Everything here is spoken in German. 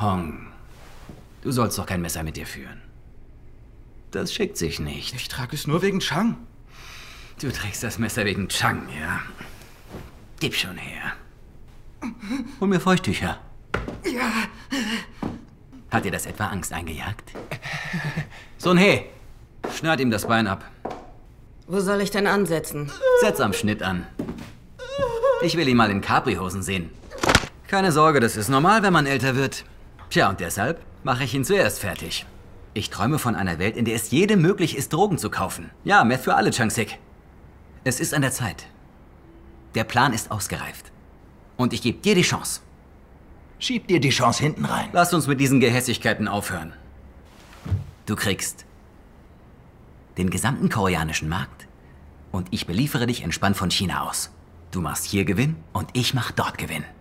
Hong, du sollst doch kein Messer mit dir führen. Das schickt sich nicht. Ich trage es nur wegen Chang. Du trägst das Messer wegen Chang, ja? Gib schon her. Hol mir Feuchttücher. Ja. Hat dir das etwa Angst eingejagt? Sun He, schneid ihm das Bein ab. Wo soll ich denn ansetzen? Setz am Schnitt an. Ich will ihn mal in Capri-Hosen sehen. Keine Sorge, das ist normal, wenn man älter wird. Tja, und deshalb mache ich ihn zuerst fertig. Ich träume von einer Welt, in der es jedem möglich ist, Drogen zu kaufen. Ja, Meth für alle, Chang-Sik. Es ist an der Zeit. Der Plan ist ausgereift. Und ich gebe dir die Chance. Schieb dir die Chance hinten rein. Lass uns mit diesen Gehässigkeiten aufhören. Du kriegst den gesamten koreanischen Markt und ich beliefere dich entspannt von China aus. Du machst hier Gewinn und ich mach dort Gewinn.